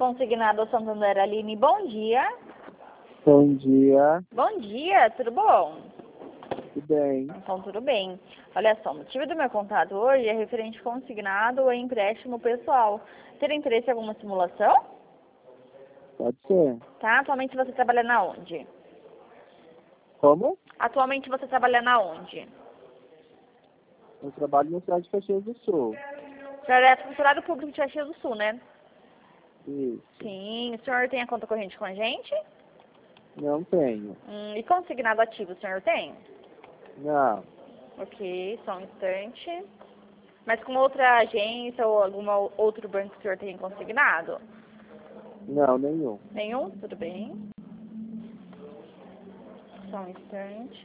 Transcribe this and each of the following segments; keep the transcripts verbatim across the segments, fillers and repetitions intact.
Consignado Santander, Aline, bom dia. Bom dia, Bom dia, tudo bom? tudo bem? Então, tudo bem. Olha só, o motivo do meu contato hoje é referente consignado ou empréstimo pessoal. Ter interesse em alguma simulação? Pode ser. Tá, atualmente você trabalha na onde? Como? Atualmente você trabalha na onde? Eu trabalho na cidade de Caxias do Sul. O senhor é funcionário público de Caxias do Sul, né? Isso. Sim, o senhor tem a conta corrente com a gente? Não tenho. Hum, e consignado ativo o senhor tem? Não. Ok, só um instante. Mas com outra agência ou algum outro banco que o senhor tem consignado? Não, nenhum. Nenhum? Tudo bem. Só um instante.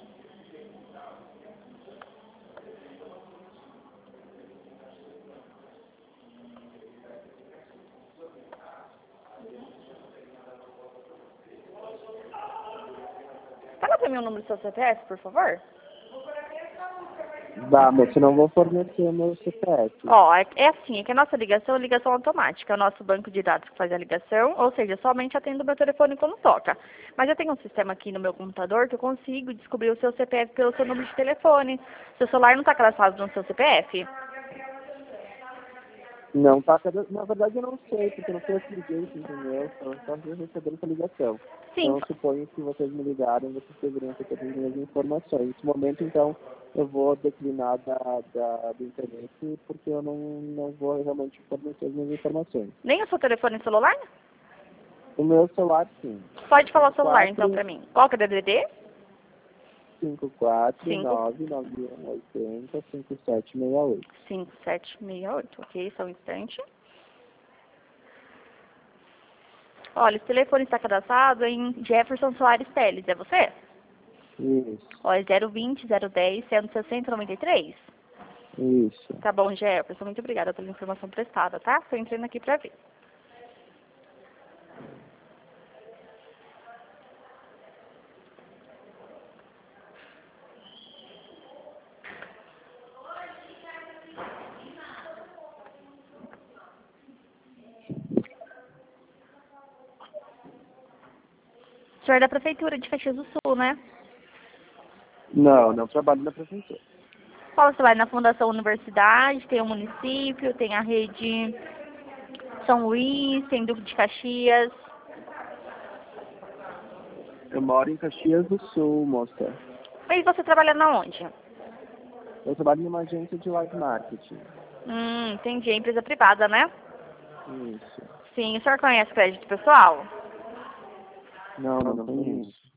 Fala pra mim o número do seu C P F, por favor. Dá, mas eu não vou fornecer o meu C P F. Ó, é, é assim, é que a nossa ligação é ligação automática. É o nosso banco de dados que faz a ligação, ou seja, somente atendo o meu telefone quando toca. Mas eu tenho um sistema aqui no meu computador que eu consigo descobrir o seu C P F pelo seu número de telefone. Seu celular não está cadastrado no seu C P F? Não tá cada... Na verdade eu não sei, porque não foi eu que liguei, entendeu? Então só de receber essa ligação. Sim. Então eu suponho que vocês me ligaram, vocês deveriam ter todas as minhas informações. Nesse momento, então, eu vou declinar da, da, do interesse, porque eu não, não vou realmente fornecer as minhas informações. Nem o seu telefone celular? O meu celular, sim. Pode falar o celular, Quatro então, pra mim. Qual que é o D D D? cinco quatro cinco, nove nove um oito zero cinco sete seis oito. cinco, sete, seis, oito. Ok, só um instante. Olha, esse telefone está cadastrado em Jefferson Soares Teles, é você? Isso, Ó, é zero vinte, zero dez, cento e sessenta, noventa e três? isso. Tá bom, Jefferson, muito obrigada pela informação prestada, tá? Tô entrando aqui pra ver. O senhor é da Prefeitura de Caxias do Sul, né? Não, não trabalho na prefeitura. Fala, você vai na Fundação Universidade, tem o município, tem a rede São Luís, tem Duque de Caxias. Eu moro em Caxias do Sul, moça. E você trabalha na onde? Eu trabalho numa agência de live marketing. Hum, entendi. É empresa privada, né? Isso. Sim, o senhor conhece crédito pessoal? Não, não conheço.